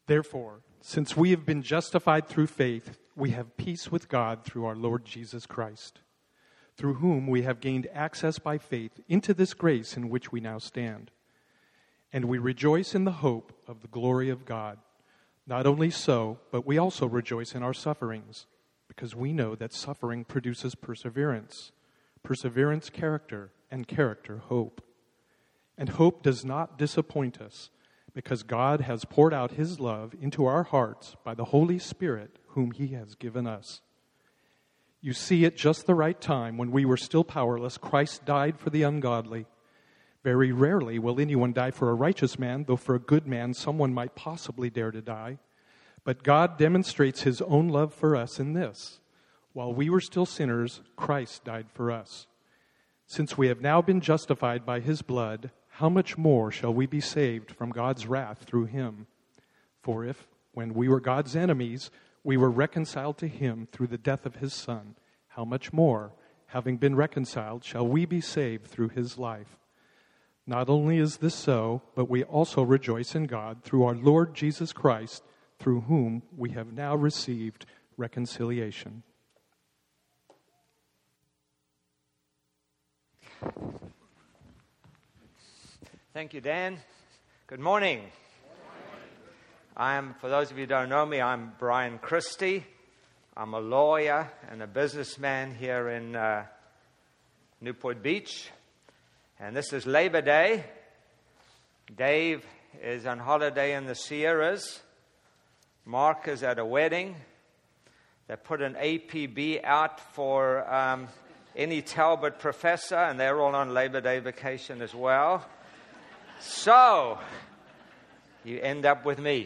Therefore, since we have been justified through faith, we have peace with God through our Lord Jesus Christ, through whom we have gained access by faith into this grace in which we now stand. And we rejoice in the hope of the glory of God. Not only so, but we also rejoice in our sufferings, because we know that suffering produces perseverance, perseverance character, and character hope. And hope does not disappoint us, because God has poured out his love into our hearts by the Holy Spirit whom he has given us. You see, at just the right time, when we were still powerless, Christ died for the ungodly. Very rarely will anyone die for a righteous man, though for a good man someone might possibly dare to die. But God demonstrates his own love for us in this: while we were still sinners, Christ died for us. Since we have now been justified by his blood, how much more shall we be saved from God's wrath through him? For if, when we were God's enemies, we were reconciled to him through the death of his Son, how much more, having been reconciled, shall we be saved through his life? Not only is this so, but we also rejoice in God through our Lord Jesus Christ, through whom we have now received reconciliation. Thank you, Dan. Good morning. For those of you who don't know me, I'm Brian Christie. I'm a lawyer and a businessman here in Newport Beach. And this is Labor Day. Dave is on holiday in the Sierras. Mark is at a wedding. They put an APB out for any Talbot professor, and they're all on Labor Day vacation as well. So, you end up with me.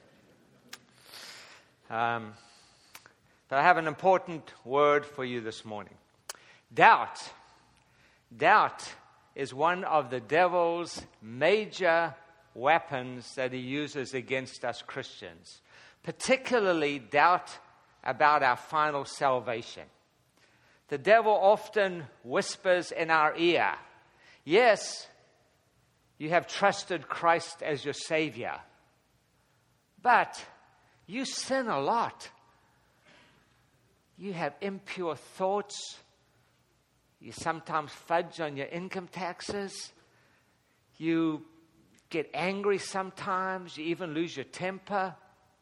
But I have an important word for you this morning. Doubt. Doubt is one of the devil's major weapons that he uses against us Christians, particularly doubt about our final salvation. The devil often whispers in our ear, yes, you have trusted Christ as your Savior, but you sin a lot. You have impure thoughts. You sometimes fudge on your income taxes. You get angry sometimes. You even lose your temper.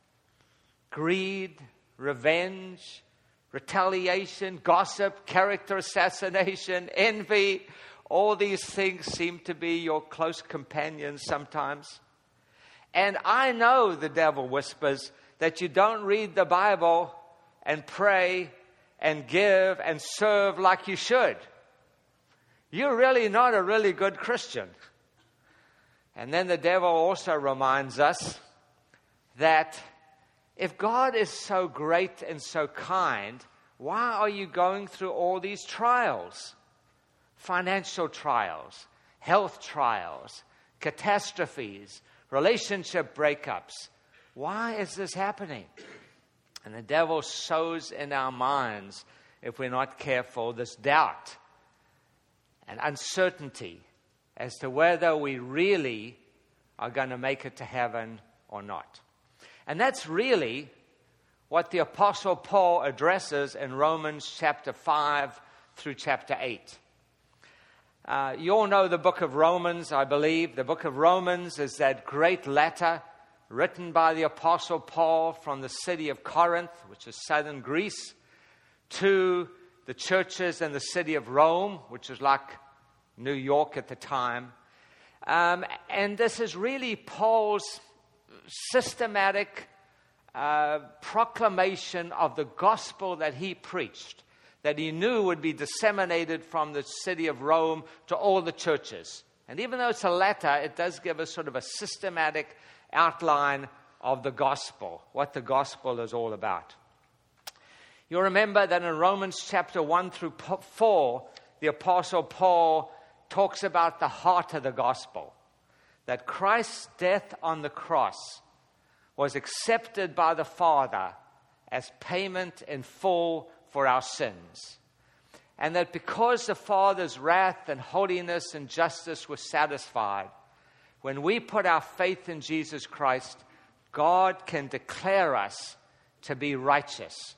Greed, revenge, retaliation, gossip, character assassination, envy. All these things seem to be your close companions sometimes. And I know the devil whispers that you don't read the Bible and pray and give and serve like you should. You're really not a really good Christian. And then the devil also reminds us that if God is so great and so kind, why are you going through all these trials? Financial trials, health trials, catastrophes, relationship breakups. Why is this happening? And the devil sows in our minds, if we're not careful, this doubt and uncertainty as to whether we really are going to make it to heaven or not. And that's really what the Apostle Paul addresses in Romans chapter 5 through chapter 8. You all know the book of Romans, I believe. The book of Romans is that great letter written by the Apostle Paul from the city of Corinth, which is southern Greece, to the churches in the city of Rome, which is like New York at the time. And this is really Paul's systematic proclamation of the gospel that he preached, that he knew would be disseminated from the city of Rome to all the churches. And even though it's a letter, it does give us sort of a systematic outline of the gospel, what the gospel is all about. You'll remember that in Romans chapter 1 through 4, the Apostle Paul talks about the heart of the gospel, that Christ's death on the cross was accepted by the Father as payment in full for our sins. And that because the Father's wrath and holiness and justice was satisfied, when we put our faith in Jesus Christ, God can declare us to be righteous,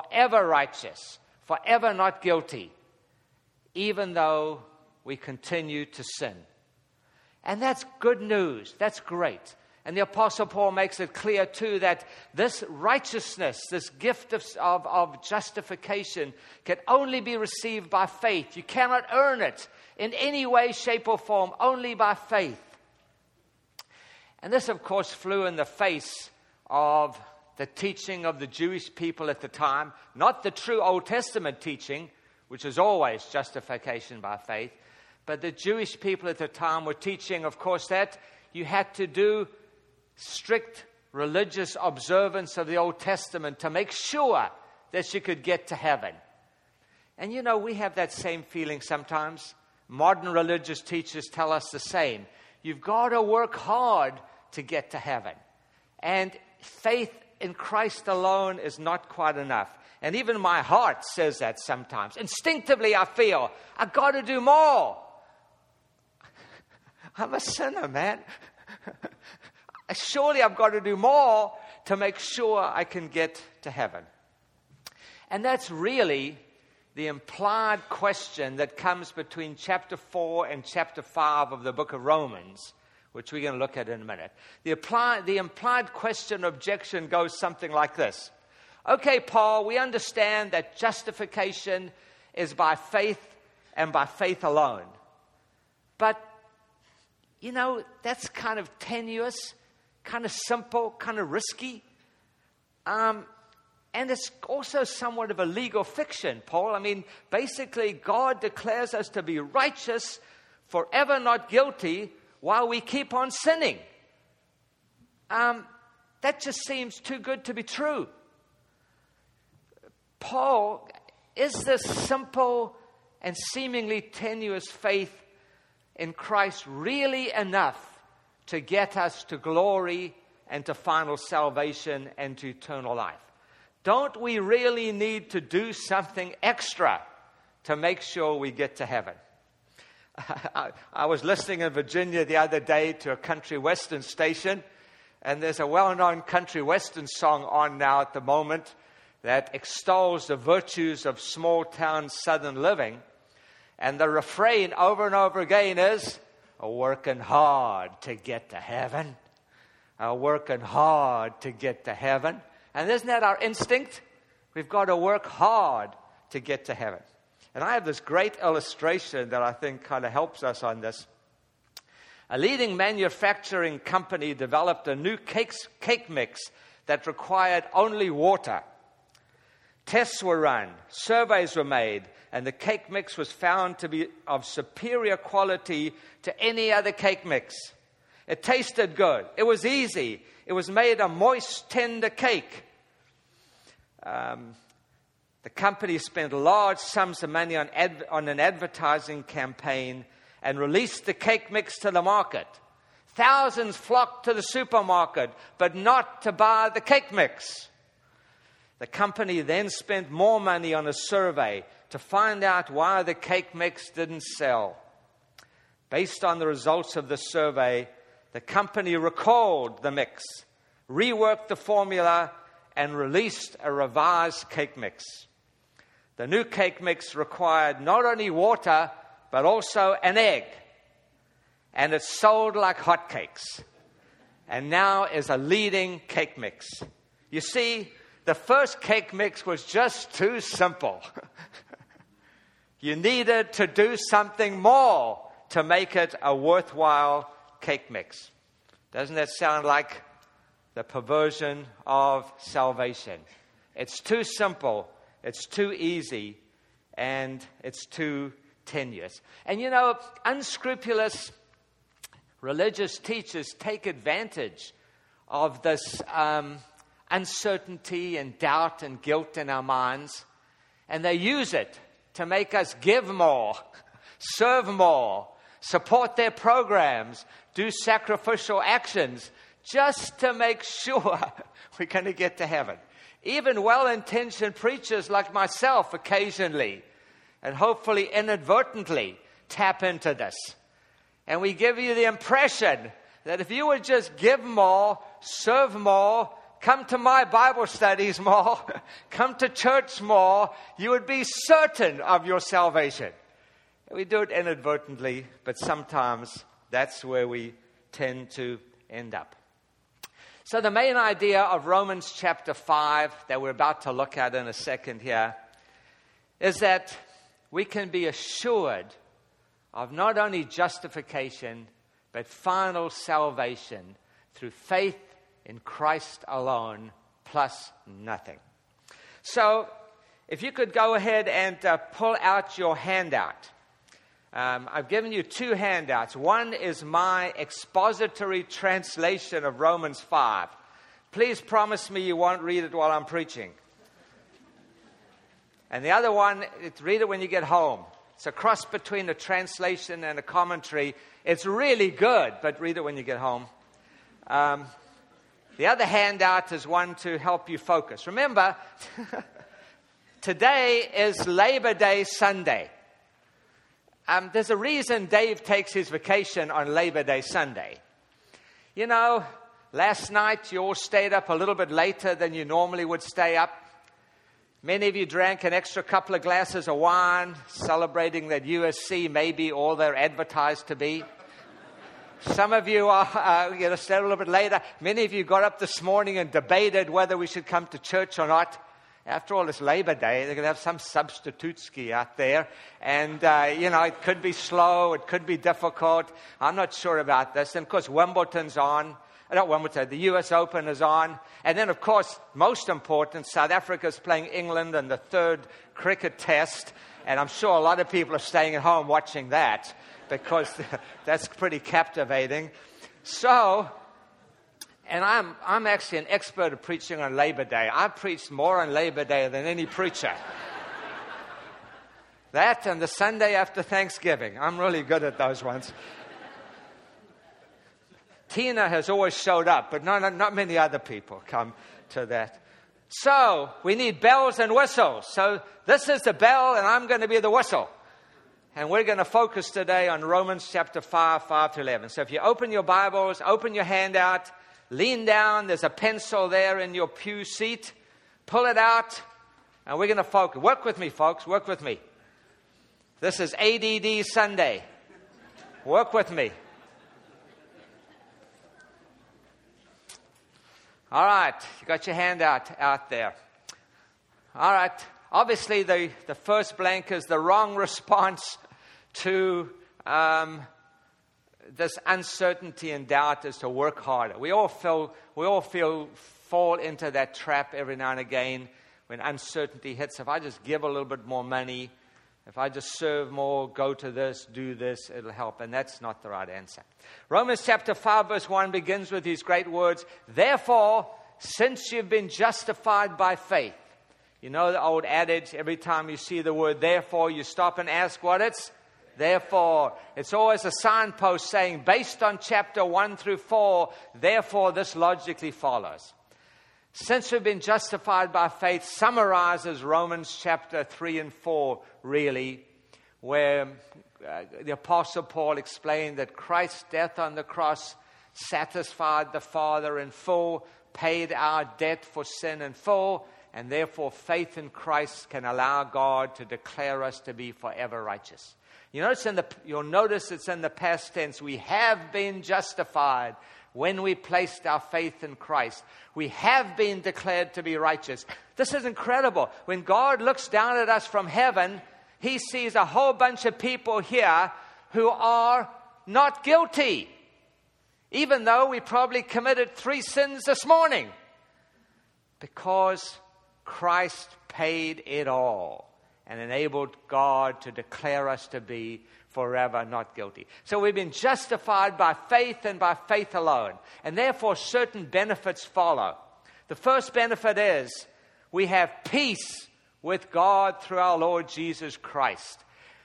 forever not guilty, even though we continue to sin. And that's good news. That's great. And the Apostle Paul makes it clear, too, that this righteousness, this gift of justification, can only be received by faith. You cannot earn it in any way, shape, or form, only by faith. And this, of course, flew in the face of the teaching of the Jewish people at the time, not the true Old Testament teaching, which is always justification by faith, but the Jewish people at the time were teaching, of course, that you had to do strict religious observance of the Old Testament to make sure that you could get to heaven. And you know, we have that same feeling sometimes. Modern religious teachers tell us the same. You've got to work hard to get to heaven. And faith in Christ alone is not quite enough. And even my heart says that sometimes. Instinctively, I feel, I've got to do more. I'm a sinner, man. Surely I've got to do more to make sure I can get to heaven. And that's really the implied question that comes between chapter 4 and chapter 5 of the book of Romans, which we're going to look at in a minute. The implied question objection goes something like this. Okay, Paul, we understand that justification is by faith and by faith alone. But, you know, that's kind of tenuous, kind of simple, kind of risky. And it's also somewhat of a legal fiction, Paul. I mean, basically, God declares us to be righteous, forever not guilty, while we keep on sinning. That just seems too good to be true. Paul, is this simple and seemingly tenuous faith in Christ really enough to get us to glory and to final salvation and to eternal life? Don't we really need to do something extra to make sure we get to heaven? I was listening in Virginia the other day to a country western station, and there's a well-known country western song on now at the moment that extols the virtues of small-town southern living. And the refrain over and over again is, working hard to get to heaven. Working hard to get to heaven. And isn't that our instinct? We've got to work hard to get to heaven. And I have this great illustration that I think kind of helps us on this. A leading manufacturing company developed a new cake mix that required only water. Tests were run, surveys were made, and the cake mix was found to be of superior quality to any other cake mix. It tasted good. It was easy. It was made a moist, tender cake. The company spent large sums of money on an advertising campaign and released the cake mix to the market. Thousands flocked to the supermarket, but not to buy the cake mix. The company then spent more money on a survey to find out why the cake mix didn't sell. Based on the results of the survey, the company recalled the mix, reworked the formula, and released a revised cake mix. The new cake mix required not only water, but also an egg. And it sold like hotcakes. And now is a leading cake mix. You see, the first cake mix was just too simple. You needed to do something more to make it a worthwhile cake mix. Doesn't that sound like the perversion of salvation? It's too simple, it's too easy, and it's too tenuous. And you know, unscrupulous religious teachers take advantage of this uncertainty and doubt and guilt in our minds, and they use it to make us give more, serve more, support their programs, do sacrificial actions, just to make sure we're going to get to heaven. Even well-intentioned preachers like myself occasionally, and hopefully inadvertently, tap into this. And we give you the impression that if you would just give more, serve more, come to my Bible studies more, come to church more, you would be certain of your salvation. We do it inadvertently, but sometimes that's where we tend to end up. So the main idea of Romans chapter 5 that we're about to look at in a second here is that we can be assured of not only justification, but final salvation through faith in Christ alone, plus nothing. So, if you could go ahead and pull out your handout. I've given you two handouts. One is my expository translation of Romans 5. Please promise me you won't read it while I'm preaching. And the other one, read it when you get home. It's a cross between a translation and a commentary. It's really good, but read it when you get home. The other handout is one to help you focus. Remember, today is Labor Day Sunday. There's a reason Dave takes his vacation on Labor Day Sunday. You know, last night you all stayed up a little bit later than you normally would stay up. Many of you drank an extra couple of glasses of wine, celebrating that USC may be all they're advertised to be. Some of you are, stayed a little bit later. Many of you got up this morning and debated whether we should come to church or not. After all, it's Labor Day. They're going to have some substitute ski out there. And, it could be slow. It could be difficult. I'm not sure about this. And, of course, Wimbledon's on. Not Wimbledon, the U.S. Open is on. And then, of course, most important, South Africa's playing England in the third cricket test. And I'm sure a lot of people are staying at home watching that because that's pretty captivating. So... And I'm actually an expert at preaching on Labor Day. I've preached more on Labor Day than any preacher. That and the Sunday after Thanksgiving. I'm really good at those ones. Tina has always showed up, but not many other people come to that. So, we need bells and whistles. So, this is the bell, and I'm going to be the whistle. And we're going to focus today on Romans chapter 5, 5 to 11. So, if you open your Bibles, open your handout, lean down. There's a pencil there in your pew seat. Pull it out, and we're going to focus. Work with me, folks. Work with me. This is ADD Sunday. Work with me. All right. You got your handout out there. All right. Obviously, the first blank is the wrong response to this uncertainty and doubt is to work harder. We all fall into that trap every now and again when uncertainty hits. If I just give a little bit more money, if I just serve more, go to this, do this, it'll help. And that's not the right answer. Romans chapter 5 verse 1 begins with these great words. Therefore, since you've been justified by faith. You know the old adage, every time you see the word therefore, you stop and ask what it's. Therefore, it's always a signpost saying, based on chapter 1 through 4, therefore this logically follows. Since we've been justified by faith summarizes Romans chapter 3 and 4, really, where the Apostle Paul explained that Christ's death on the cross satisfied the Father in full, paid our debt for sin in full, and therefore faith in Christ can allow God to declare us to be forever righteous. You'll notice it's in the past tense. We have been justified when we placed our faith in Christ. We have been declared to be righteous. This is incredible. When God looks down at us from heaven, He sees a whole bunch of people here who are not guilty, even though we probably committed 3 sins this morning, because Christ paid it all and enabled God to declare us to be forever not guilty. So we've been justified by faith and by faith alone. And therefore certain benefits follow. The first benefit is we have peace with God through our Lord Jesus Christ.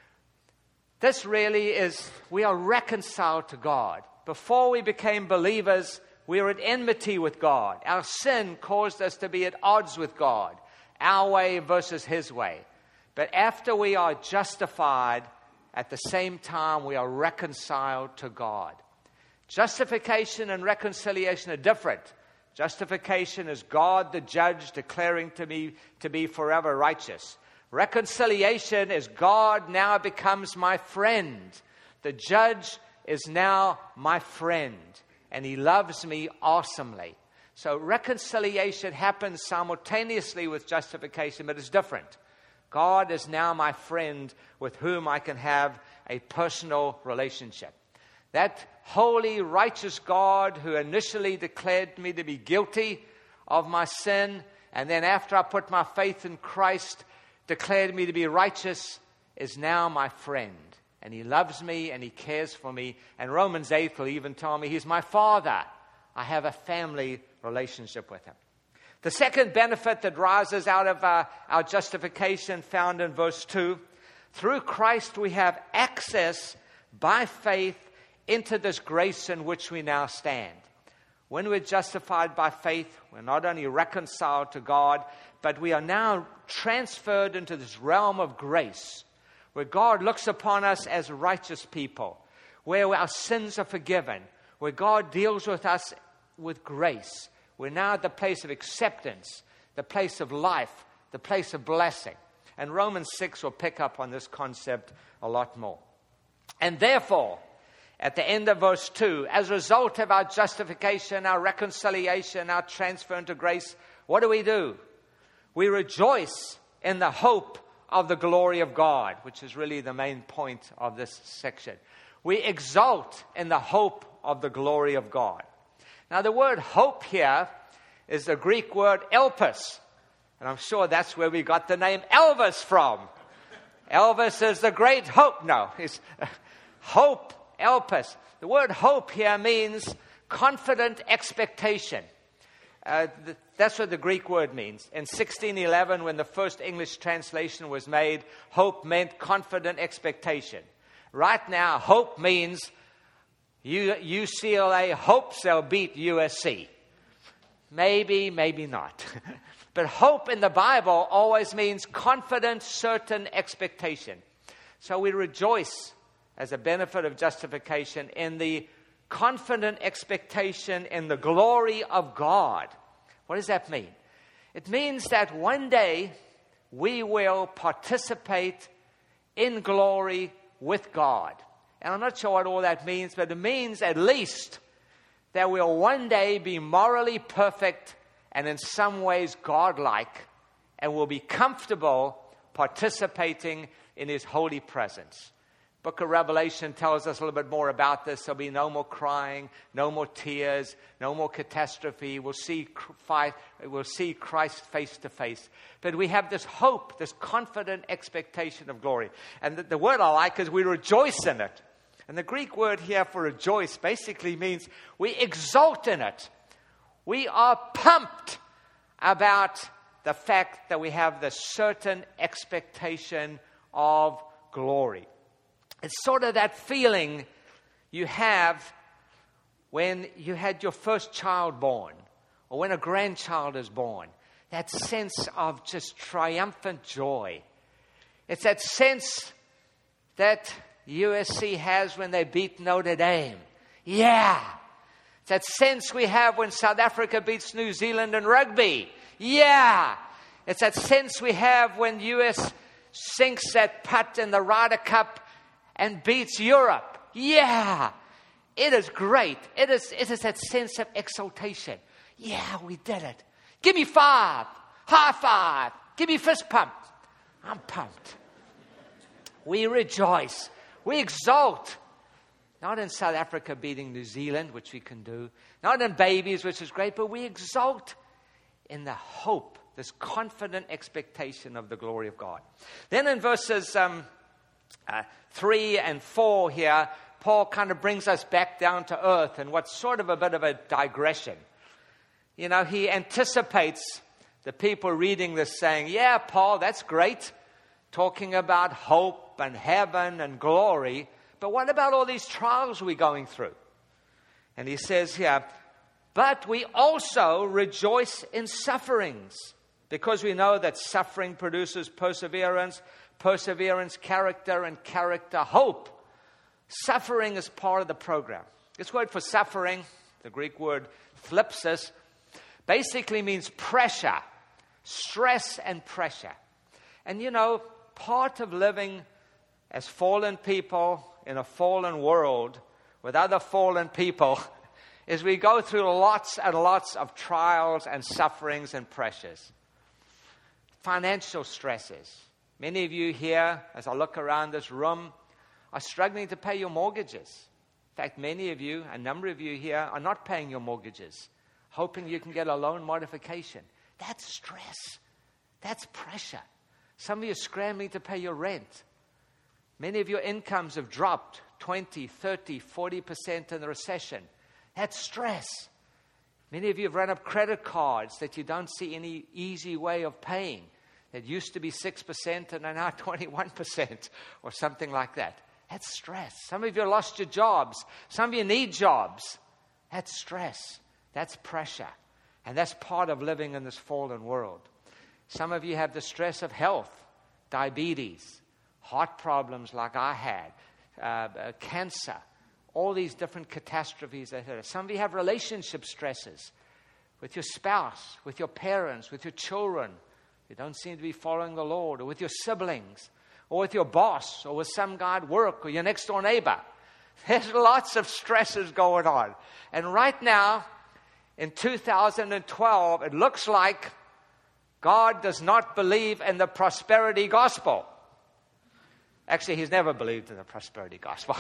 This really is, we are reconciled to God. Before we became believers, we were at enmity with God. Our sin caused us to be at odds with God. Our way versus His way. But after we are justified, at the same time we are reconciled to God. Justification and reconciliation are different. Justification is God the judge declaring to me to be forever righteous. Reconciliation is God now becomes my friend. The judge is now my friend, and he loves me awesomely. So reconciliation happens simultaneously with justification, but it's different. God is now my friend with whom I can have a personal relationship. That holy, righteous God who initially declared me to be guilty of my sin, and then after I put my faith in Christ, declared me to be righteous, is now my friend. And he loves me and he cares for me. And Romans 8 will even tell me he's my father. I have a family relationship with him. The second benefit that rises out of our justification found in verse 2, through Christ we have access by faith into this grace in which we now stand. When we're justified by faith, we're not only reconciled to God, but we are now transferred into this realm of grace, where God looks upon us as righteous people, where our sins are forgiven, where God deals with us with grace. We're now at the place of acceptance, the place of life, the place of blessing. And Romans 6 will pick up on this concept a lot more. And therefore, at the end of verse 2, as a result of our justification, our reconciliation, our transfer into grace, what do? We rejoice in the hope of the glory of God, which is really the main point of this section. We exult in the hope of the glory of God. Now, the word hope here is the Greek word elpis. And I'm sure that's where we got the name Elvis from. Elvis is the great hope. No, it's hope, elpis. The word hope here means confident expectation. That's what the Greek word means. In 1611, when the first English translation was made, hope meant confident expectation. Right now, hope means UCLA hopes they'll beat USC. Maybe, maybe not. But hope in the Bible always means confident, certain expectation. So we rejoice as a benefit of justification in the confident expectation in the glory of God. What does that mean? It means that one day we will participate in glory with God. And I'm not sure what all that means, but it means at least that we'll one day be morally perfect and in some ways godlike, and will be comfortable participating in his holy presence. Book of Revelation tells us a little bit more about this. There'll be no more crying, no more tears, no more catastrophe. We'll see Christ face to face. But we have this hope, this confident expectation of glory. And the word I like is we rejoice in it. And the Greek word here for rejoice basically means we exult in it. We are pumped about the fact that we have this certain expectation of glory. It's sort of that feeling you have when you had your first child born, or when a grandchild is born. That sense of just triumphant joy. It's that sense that USC has when they beat Notre Dame. Yeah. It's that sense we have when South Africa beats New Zealand in rugby. Yeah. It's that sense we have when US sinks that putt in the Ryder Cup and beats Europe. Yeah. It is great. It is that sense of exaltation. Yeah, we did it. Give me 5. High five. Give me fist pump. I'm pumped. We rejoice. We exult. Not in South Africa beating New Zealand, which we can do. Not in babies, which is great. But we exult in the hope, this confident expectation of the glory of God. Then in verses 3 and 4 here, Paul kind of brings us back down to earth in what's sort of a bit of a digression. You know, he anticipates the people reading this saying, yeah, Paul, that's great, talking about hope and heaven and glory, but what about all these trials we're going through? And he says here, but we also rejoice in sufferings, because we know that suffering produces perseverance, perseverance, character, and character, hope. Suffering is part of the program. This word for suffering, the Greek word thlipsis, basically means pressure, stress and pressure. And you know, part of living as fallen people in a fallen world with other fallen people is we go through lots and lots of trials and sufferings and pressures. Financial stresses. Many of you here, as I look around this room, are struggling to pay your mortgages. In fact, many of you, a number of you here, are not paying your mortgages, hoping you can get a loan modification. That's stress. That's pressure. Some of you are scrambling to pay your rent. Many of your incomes have dropped 20, 30, 40% in the recession. That's stress. Many of you have run up credit cards that you don't see any easy way of paying. That used to be 6% and are now 21% or something like that. That's stress. Some of you lost your jobs. Some of you need jobs. That's stress. That's pressure. And that's part of living in this fallen world. Some of you have the stress of health, diabetes, heart problems like I had, cancer, all these different catastrophes. Some of you have relationship stresses with your spouse, with your parents, with your children. You don't seem to be following the Lord, or with your siblings, or with your boss, or with some guy at work, or your next door neighbor. There's lots of stresses going on. And right now, in 2012, it looks like God does not believe in the prosperity gospel. Actually, he's never believed in the prosperity gospel.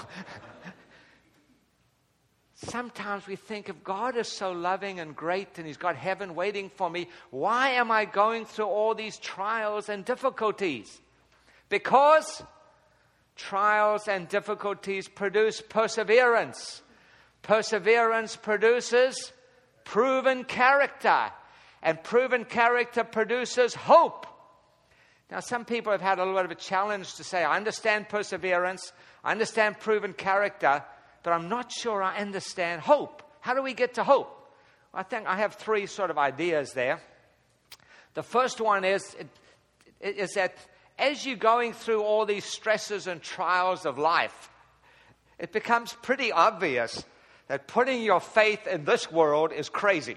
Sometimes we think, if God is so loving and great and he's got heaven waiting for me, why am I going through all these trials and difficulties? Because trials and difficulties produce perseverance. Perseverance produces proven character. And proven character produces hope. Now, some people have had a little bit of a challenge to say, I understand perseverance, I understand proven character, but I'm not sure I understand hope. How do we get to hope? I think I have three sort of ideas there. The first one is that as you're going through all these stresses and trials of life, it becomes pretty obvious that putting your faith in this world is crazy.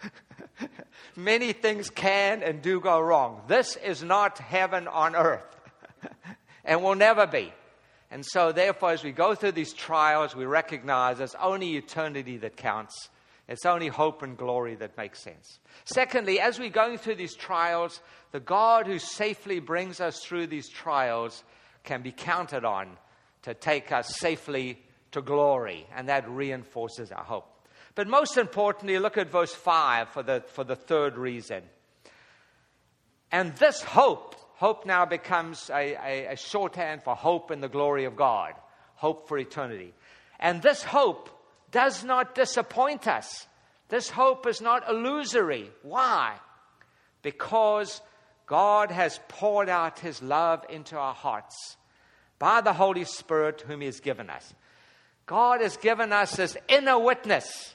Many things can and do go wrong. This is not heaven on earth and will never be. And so therefore, as we go through these trials, we recognize it's only eternity that counts. It's only hope and glory that makes sense. Secondly, as we're going through these trials, the God who safely brings us through these trials can be counted on to take us safely to glory, and that reinforces our hope. But most importantly, look at verse 5 for the third reason. And this hope now becomes a shorthand for hope in the glory of God, hope for eternity. And this hope does not disappoint us. This hope is not illusory. Why? Because God has poured out his love into our hearts by the Holy Spirit whom he has given us. God has given us this inner witness.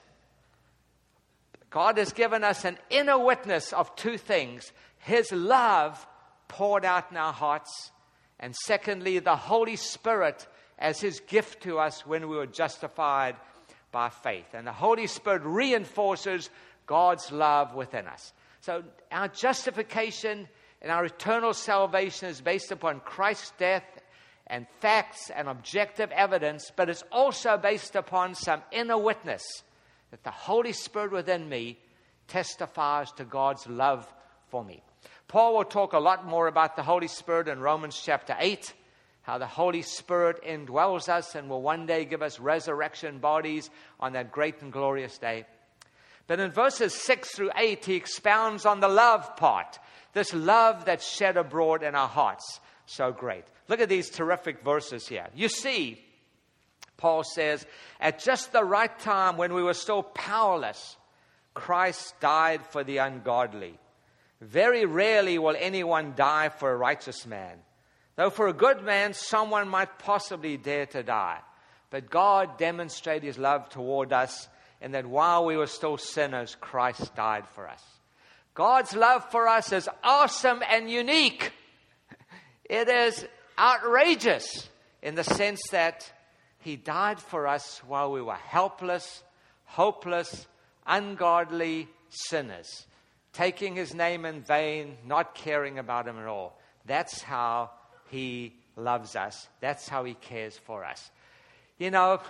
God has given us an inner witness of two things. His love poured out in our hearts. And secondly, the Holy Spirit as his gift to us when we were justified by faith. And the Holy Spirit reinforces God's love within us. So our justification and our eternal salvation is based upon Christ's death and facts and objective evidence, but it's also based upon some inner witness that the Holy Spirit within me testifies to God's love for me. Paul will talk a lot more about the Holy Spirit in Romans chapter 8, how the Holy Spirit indwells us and will one day give us resurrection bodies on that great and glorious day. But in verses 6 through 8, he expounds on the love part, this love that's shed abroad in our hearts. So great. Look at these terrific verses here. You see, Paul says, at just the right time when we were still powerless, Christ died for the ungodly. Very rarely will anyone die for a righteous man. Though for a good man, someone might possibly dare to die. But God demonstrated his love toward us in that while we were still sinners, Christ died for us. God's love for us is awesome and unique. It is outrageous in the sense that He died for us while we were helpless, hopeless, ungodly sinners, taking his name in vain, not caring about him at all. That's how he loves us. That's how he cares for us. You know,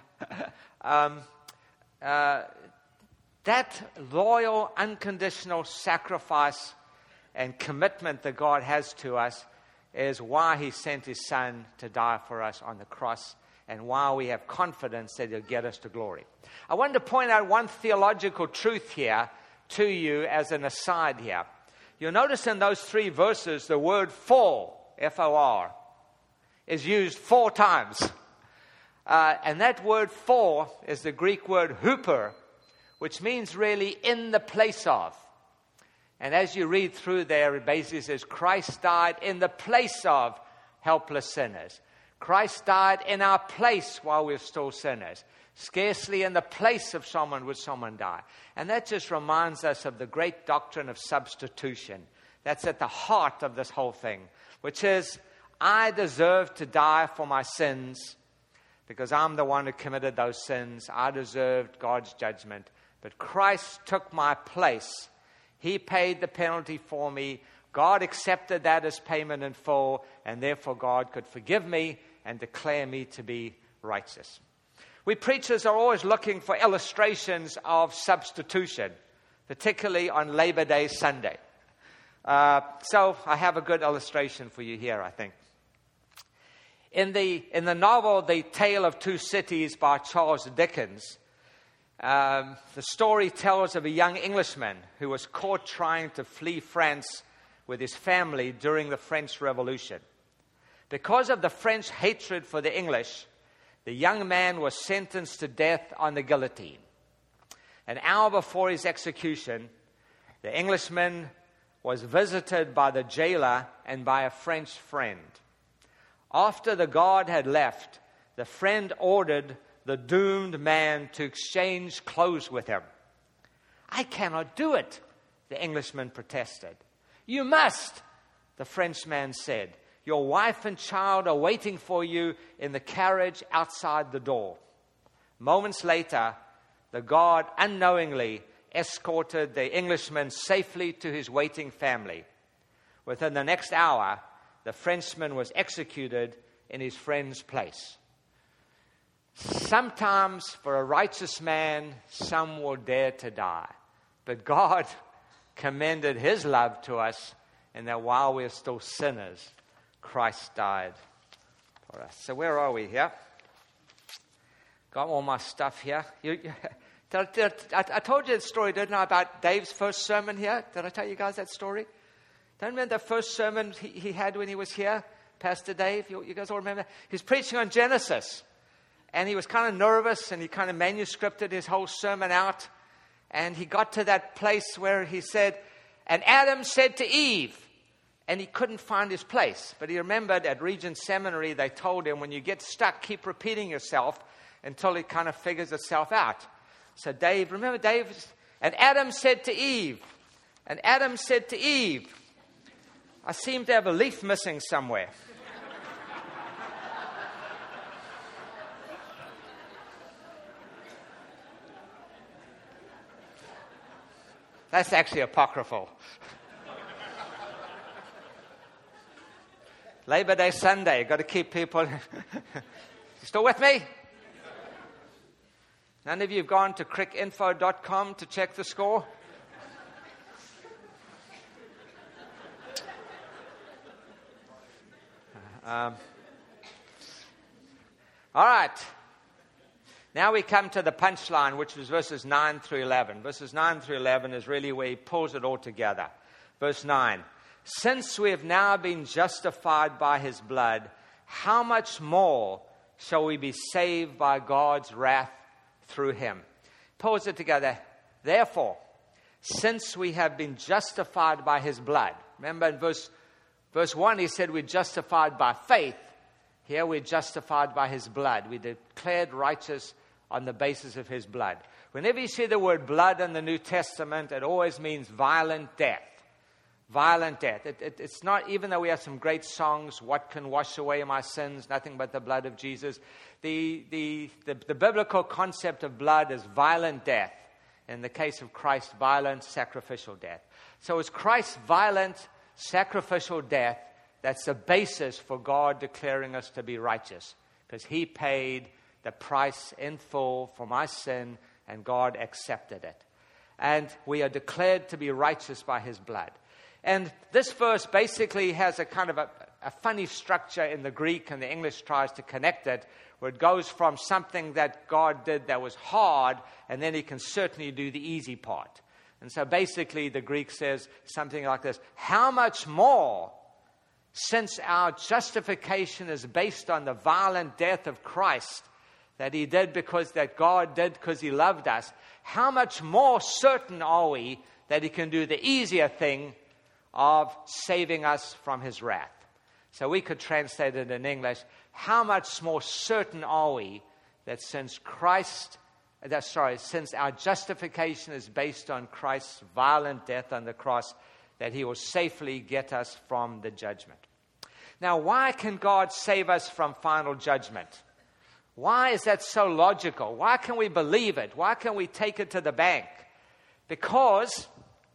that loyal, unconditional sacrifice and commitment that God has to us is why he sent his son to die for us on the cross, and why we have confidence that he'll get us to glory. I wanted to point out one theological truth here to you as an aside here. You'll notice in those 3 verses the word for, F-O-R, is used 4 times. And that word for is the Greek word huper, which means really in the place of. And as you read through there, it basically says Christ died in the place of helpless sinners. Christ died in our place while we're still sinners. Scarcely in the place of someone would someone die. And that just reminds us of the great doctrine of substitution. That's at the heart of this whole thing, which is, I deserve to die for my sins because I'm the one who committed those sins. I deserved God's judgment. But Christ took my place. He paid the penalty for me. God accepted that as payment in full, and therefore God could forgive me and declare me to be righteous. We preachers are always looking for illustrations of substitution, particularly on Labor Day Sunday. So I have a good illustration for you here, I think. In the novel, The Tale of Two Cities by Charles Dickens, the story tells of a young Englishman who was caught trying to flee France with his family during the French Revolution. Because of the French hatred for the English, the young man was sentenced to death on the guillotine. An hour before his execution, the Englishman was visited by the jailer and by a French friend. After the guard had left, the friend ordered the doomed man to exchange clothes with him. "I cannot do it," the Englishman protested. "You must," the Frenchman said. "Your wife and child are waiting for you in the carriage outside the door." Moments later, the guard unknowingly escorted the Englishman safely to his waiting family. Within the next hour, the Frenchman was executed in his friend's place. Sometimes, for a righteous man, some will dare to die. But God commended his love to us, and that while we're still sinners, Christ died for us. So where are we here? Got all my stuff here. I told you the story, didn't I, about Dave's first sermon here? Did I tell you guys that story? Don't you remember the first sermon he had when he was here? Pastor Dave, you guys all remember? He was preaching on Genesis. And he was kind of nervous, and he kind of manuscripted his whole sermon out. And he got to that place where he said, "And Adam said to Eve," and he couldn't find his place. But he remembered at Regent Seminary, they told him, when you get stuck, keep repeating yourself until it kind of figures itself out. So Dave, remember Dave? "And Adam said to Eve," and Adam said to Eve. I seem to have a leaf missing somewhere. That's actually apocryphal. Labor Day Sunday, got to keep people. You still with me? None of you have gone to crickinfo.com to check the score? All right. Now we come to the punchline, which was verses 9 through 11. Verses 9 through 11 is really where he pulls it all together. Verse 9. "Since we have now been justified by his blood, how much more shall we be saved by God's wrath through him?" Pulls it together. Therefore, since we have been justified by his blood. Remember in verse 1 he said we're justified by faith. Here we're justified by his blood. We're declared righteous on the basis of his blood. Whenever you see the word blood in the New Testament, it always means violent death. violent death. It's not, even though we have some great songs, what can wash away my sins? Nothing but the blood of Jesus. The biblical concept of blood is violent death. In the case of Christ, violent sacrificial death. So it's Christ's violent sacrificial death that's the basis for God declaring us to be righteous. Because he paid the price in full for my sin, and God accepted it. And we are declared to be righteous by his blood. And this verse basically has a kind of a funny structure in the Greek, and the English tries to connect it, where it goes from something that God did that was hard, and then he can certainly do the easy part. And so basically the Greek says something like this: how much more, since our justification is based on the violent death of Christ, that he did that God did because he loved us, how much more certain are we that he can do the easier thing of saving us from his wrath? So we could translate it in English: how much more certain are we that since our justification is based on Christ's violent death on the cross, that he will safely get us from the judgment. Now, why can God save us from final judgment? Why is that so logical? Why can we believe it? Why can we take it to the bank? Because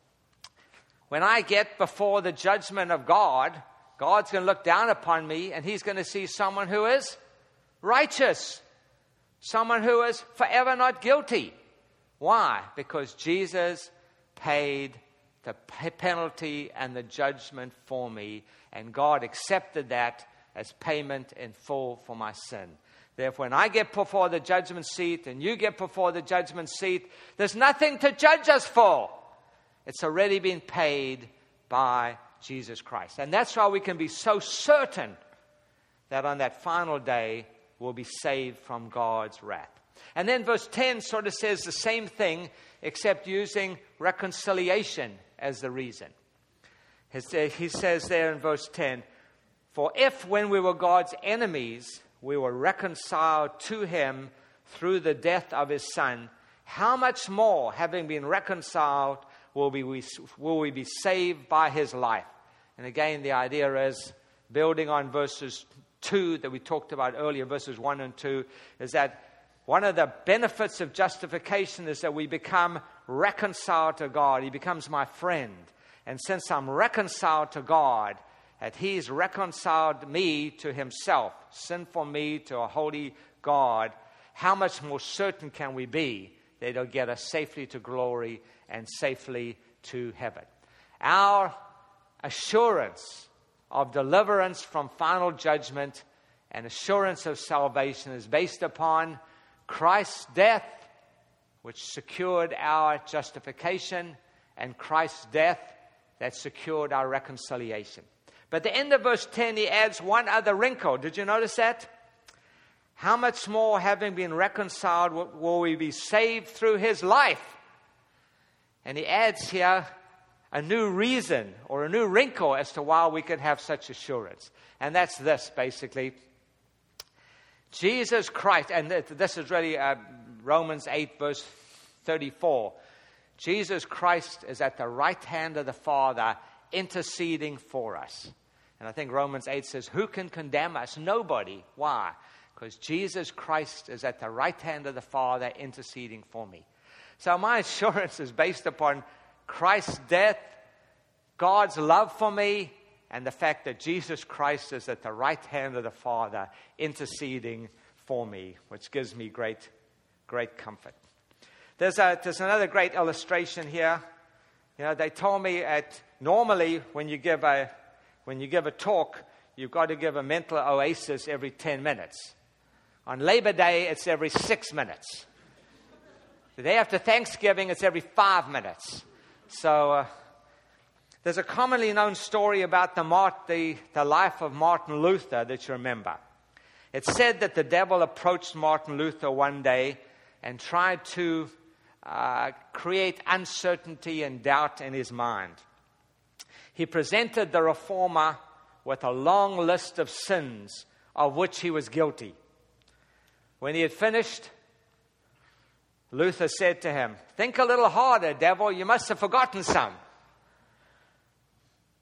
when I get before the judgment of God, God's going to look down upon me, and he's going to see someone who is righteous, someone who is forever not guilty. Why? Because Jesus paid the penalty and the judgment for me, and God accepted that as payment in full for my sin. Therefore, when I get before the judgment seat and you get before the judgment seat, there's nothing to judge us for. It's already been paid by Jesus Christ. And that's why we can be so certain that on that final day we'll be saved from God's wrath. And then verse 10 sort of says the same thing, except using reconciliation as the reason. He says there in verse 10, for if when we were God's enemies, we were reconciled to him through the death of his Son, how much more, having been reconciled, will we be saved by his life? And again, the idea is, building on verses 2 that we talked about earlier, verses 1 and 2, is that one of the benefits of justification is that we become reconciled to God. He becomes my friend. And since I'm reconciled to God, that he's reconciled me to himself, sin for me to a holy God, how much more certain can we be that he'll get us safely to glory and safely to heaven? Our assurance of deliverance from final judgment and assurance of salvation is based upon Christ's death, which secured our justification, and Christ's death that secured our reconciliation. But at the end of verse 10, he adds one other wrinkle. Did you notice that? How much more, having been reconciled, will we be saved through his life? And he adds here a new reason or a new wrinkle as to why we can have such assurance. And that's this, basically. Jesus Christ, and this is really Romans 8, verse 34. Jesus Christ is at the right hand of the Father, interceding for us. And I think Romans 8 says, who can condemn us? Nobody. Why? Because Jesus Christ is at the right hand of the Father, interceding for me. So my assurance is based upon Christ's death, God's love for me, and the fact that Jesus Christ is at the right hand of the Father, interceding for me, which gives me great, great comfort. There's another great illustration here. You know, they told me normally when you give a talk, you've got to give a mental oasis every 10 minutes. On Labor Day, it's every 6 minutes. The day after Thanksgiving, it's every 5 minutes. So there's a commonly known story about the life of Martin Luther that you remember. It's said that the devil approached Martin Luther one day and tried to create uncertainty and doubt in his mind. He presented the reformer with a long list of sins of which he was guilty. When he had finished, Luther said to him, "Think a little harder, devil. You must have forgotten some."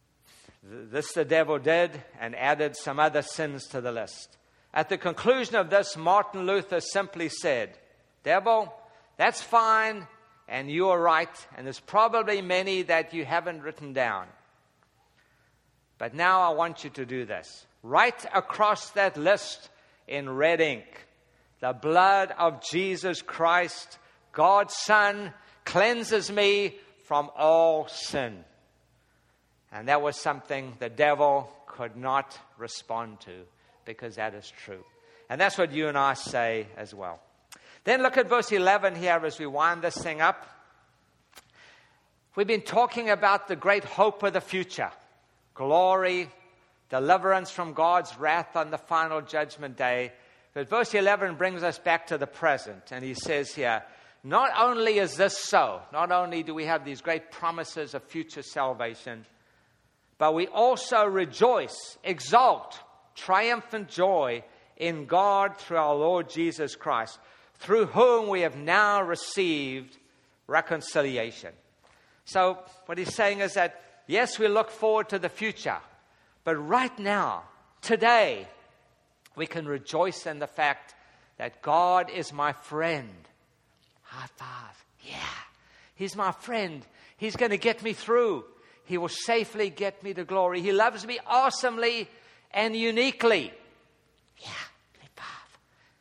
This the devil did and added some other sins to the list. At the conclusion of this, Martin Luther simply said, "Devil, that's fine, and you are right, and there's probably many that you haven't written down. But now I want you to do this. Write across that list in red ink, the blood of Jesus Christ, God's Son, cleanses me from all sin." And that was something the devil could not respond to, because that is true. And that's what you and I say as well. Then look at verse 11 here as we wind this thing up. We've been talking about the great hope of the future. Glory, deliverance from God's wrath on the final judgment day. But verse 11 brings us back to the present. And he says here, not only is this so, not only do we have these great promises of future salvation, but we also rejoice, exult, triumphant joy in God through our Lord Jesus Christ, through whom we have now received reconciliation. So what he's saying is that, yes, we look forward to the future, but right now, today, we can rejoice in the fact that God is my friend. High five. Yeah, He's my friend. He's going to get me through. He will safely get me to glory. He loves me awesomely and uniquely. Yeah, high five.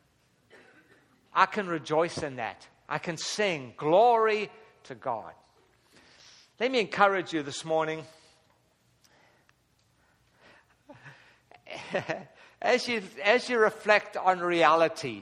I can rejoice in that. I can sing glory to God. Let me encourage you this morning. As you reflect on reality,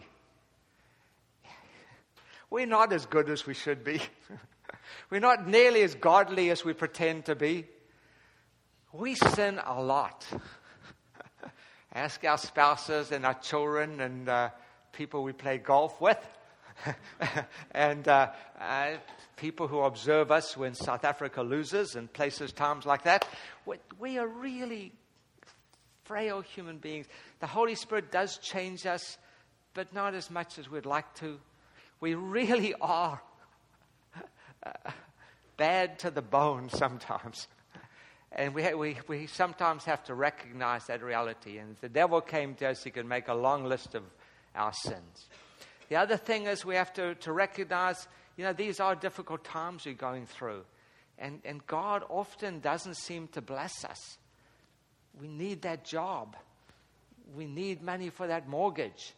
we're not as good as we should be. We're not nearly as godly as we pretend to be. We sin a lot. Ask our spouses and our children and people we play golf with. And people who observe us when South Africa loses and places, times like that. We are really frail human beings. The Holy Spirit does change us, but not as much as we'd like to. We really are bad to the bone sometimes. And we sometimes have to recognize that reality. And if the devil came to us, he could make a long list of our sins. The other thing is we have to recognize, these are difficult times we're going through. And God often doesn't seem to bless us. We need that job. We need money for that mortgage.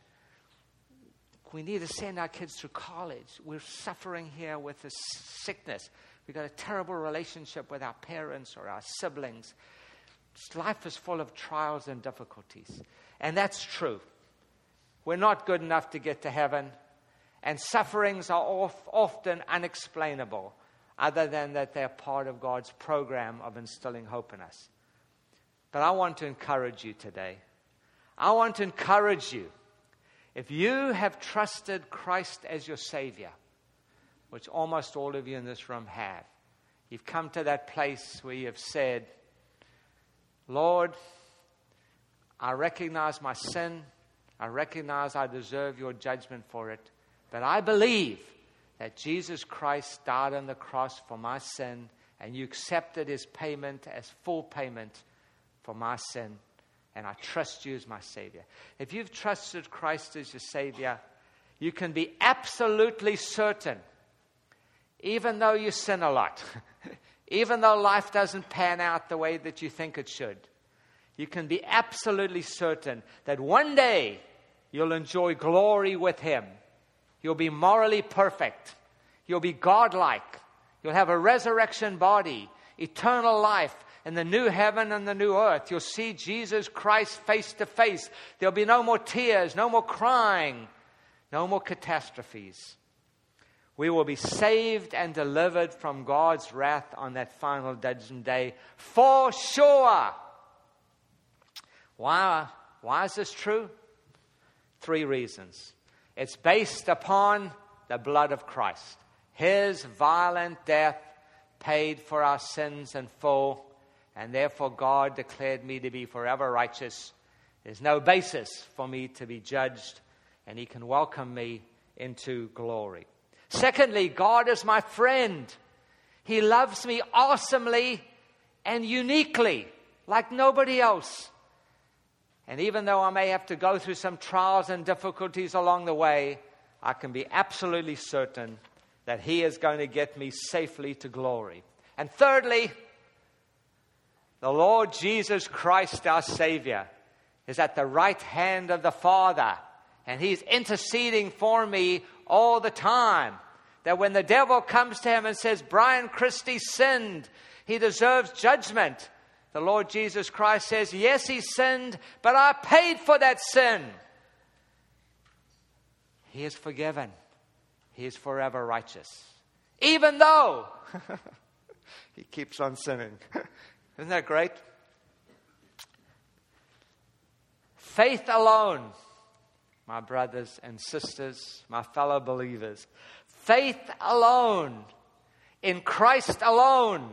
We need to send our kids through college. We're suffering here with this sickness. We've got a terrible relationship with our parents or our siblings. Life is full of trials and difficulties. And that's true. We're not good enough to get to heaven. And sufferings are often unexplainable, other than that they're part of God's program of instilling hope in us. But I want to encourage you today. I want to encourage you. If you have trusted Christ as your Savior, which almost all of you in this room have, you've come to that place where you have said, Lord, I recognize my sin. I recognize I deserve your judgment for it. But I believe that Jesus Christ died on the cross for my sin, and you accepted his payment as full payment for my sin. And I trust you as my Savior. If you've trusted Christ as your Savior, you can be absolutely certain, even though you sin a lot, even though life doesn't pan out the way that you think it should, you can be absolutely certain that one day you'll enjoy glory with him. You'll be morally perfect. You'll be godlike. You'll have a resurrection body, eternal life, in the new heaven and the new earth. You'll see Jesus Christ face to face. There'll be no more tears, no more crying, no more catastrophes. We will be saved and delivered from God's wrath on that final judgment day for sure. Why is this true? 3 reasons. It's based upon the blood of Christ. His violent death paid for our sins in full, and therefore God declared me to be forever righteous. There's no basis for me to be judged, and he can welcome me into glory. Secondly, God is my friend. He loves me awesomely and uniquely. like nobody else. And even though I may have to go through some trials and difficulties along the way, I can be absolutely certain that He is going to get me safely to glory. And thirdly, the Lord Jesus Christ, our Savior, is at the right hand of the Father, and He's interceding for me all the time. That when the devil comes to him and says, Brian Christie sinned, he deserves judgment, the Lord Jesus Christ says, yes, he sinned, but I paid for that sin. He is forgiven. He is forever righteous. Even though he keeps on sinning. Isn't that great? Faith alone, my brothers and sisters, my fellow believers. Faith alone, in Christ alone,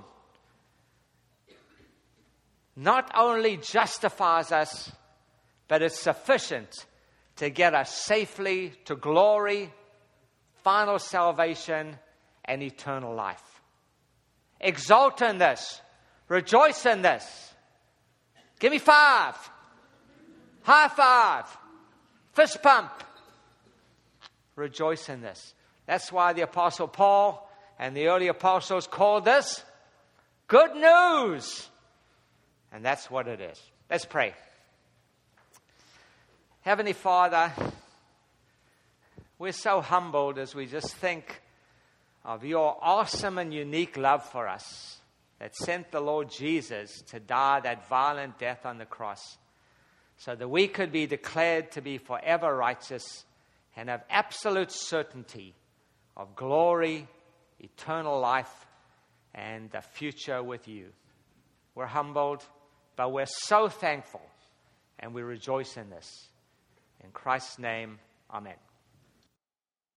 not only justifies us, but is sufficient to get us safely to glory, final salvation, and eternal life. Exult in this. Rejoice in this. Give me 5. High 5. Fist pump. Rejoice in this. That's why the Apostle Paul and the early apostles called this good news. And that's what it is. Let's pray. Heavenly Father, we're so humbled as we just think of your awesome and unique love for us that sent the Lord Jesus to die that violent death on the cross so that we could be declared to be forever righteous and have absolute certainty of glory, eternal life, and the future with you. We're humbled, but we're so thankful, and we rejoice in this. In Christ's name, amen.